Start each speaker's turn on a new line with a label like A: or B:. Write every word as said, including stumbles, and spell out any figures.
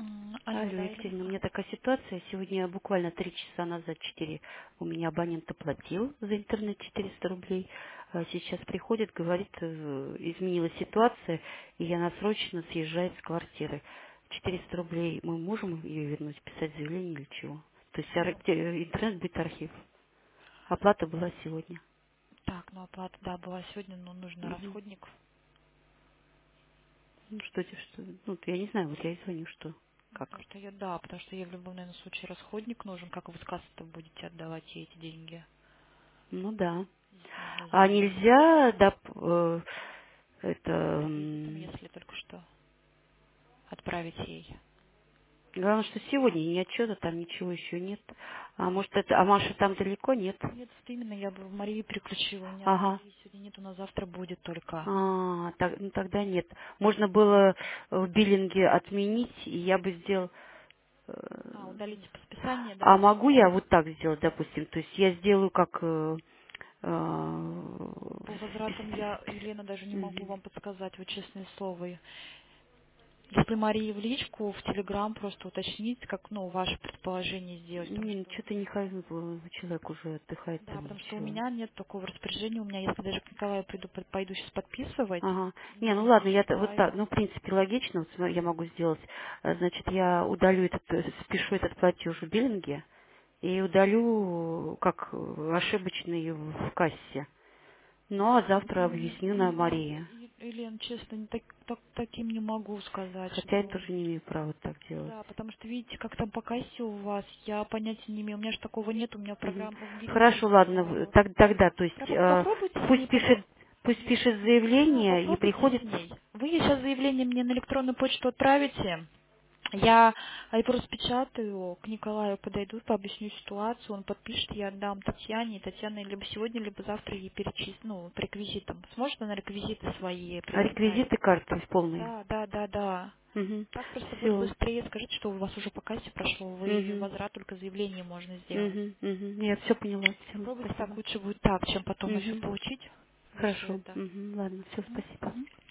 A: М, Алло,
B: Алло,
A: да, Елена?
B: Екатерина, у меня такая ситуация. Сегодня буквально три часа назад, четыре, у меня абонент оплатил за интернет четыреста рублей. А сейчас приходит, говорит, э, изменилась ситуация, и она срочно съезжает с квартиры. четыреста рублей мы можем ее вернуть, писать заявление или чего? То есть ар-
A: Ну,
B: э, интернет будет архив. Оплата была сегодня.
A: так, ну оплата, да, была сегодня, но нужно
B: Мгм.
A: расходник.
B: Ну, что, те- что, ну, я не знаю, вот я и звоню, что, как.
A: Потому что я, да, потому что ей в любом, наверное, случае расходник нужен. Как вы с кассы-то будете отдавать ей эти деньги?
B: Ну да.
A: Здесь нужно
B: А
A: заявление.
B: нельзя, доп- э, это,
A: Реквизитом,
B: м,
A: если только что отправить ей.
B: главное, что сегодня ни отчета, там ничего еще нет. А может это, а Маша там далеко нет?
A: Нет, вот именно, я бы в Марию переключила. У меня
B: Ага.
A: Марии сегодня нет, у нас завтра будет только.
B: А, так, ну тогда нет. Можно было в биллинге отменить, и я бы сделал...
A: А,
B: э,
A: удалите по списанию,
B: А
A: да?
B: могу я вот так сделать, допустим? То есть я сделаю как... э, э,
A: По возвратам
B: спис-
A: я, Елена, даже не могу
B: Мгм.
A: вам подсказать, вот честное слово. Если Марии в личку, в Телеграм просто уточнить, как, ну, ваше предположение сделать, потому
B: Не,
A: что,
B: что-то не хожу, человек уже отдыхает
A: да,
B: там или
A: потому что у
B: чего.
A: меня нет такого распоряжения, у меня, если даже к Николаю приду, под- пойду сейчас подписывать,
B: Ага.
A: у
B: Не,
A: меня
B: ну
A: нет
B: ладно, я т- вот
A: Николая.
B: так, ну, в принципе, логично, вот смотри, я могу сделать. Э, Значит, я удалю этот, э, спешу этот платеж в биллинге и удалю как э, ошибочный в в кассе. Ну, а завтра
A: М,
B: объясню на
A: м,
B: Марии.
A: Е- Елена, честно, не так- так- таким не могу сказать,
B: Хотя я
A: что...
B: тоже не имею права так делать.
A: Да, потому что видите, как там по кассе у вас, я понятия не имею, у меня же такого нет, у меня в
B: Мгм.
A: программе в биллинге
B: Хорошо, ладно, в-
A: в-
B: так- тогда, то есть,
A: Попро-
B: э,
A: Попробуйте с ней
B: пусть
A: поговорить.
B: пишет, пусть пишет
A: Да,
B: заявление и
A: попробуйте с
B: приходит.
A: ней. Вы ей сейчас заявление мне на электронную почту отправите. Я его распечатаю, к Николаю подойду, пообъясню ситуацию, он подпишет, я отдам Татьяне, и Татьяна либо сегодня, либо завтра ей перечислит, ну, по реквизитам. Сможет она реквизиты свои
B: А
A: предоставить?
B: реквизиты карты полные.
A: Да, да, да, да.
B: Угу.
A: Так просто будет
B: Все.
A: быстрее. Скажите, что у вас уже по кассе прошло, вы
B: Угу.
A: возврат только заявление можно сделать.
B: Угу. Угу. Я все поняла. Все,
A: Попробуйте так,
B: спасибо.
A: лучше будет так, чем потом еще
B: Угу.
A: получить. Лучше
B: Хорошо.
A: это.
B: Угу. Ладно, все,
A: Мгм,
B: спасибо.
A: мгм.